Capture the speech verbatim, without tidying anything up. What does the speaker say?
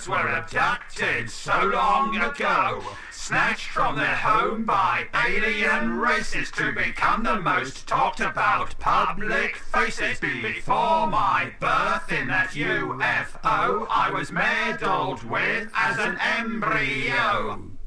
birds were abducted so long ago, snatched from their home by alien races to become the most talked about public faces. Before my birth in that U F O, I was meddled with as an embryo.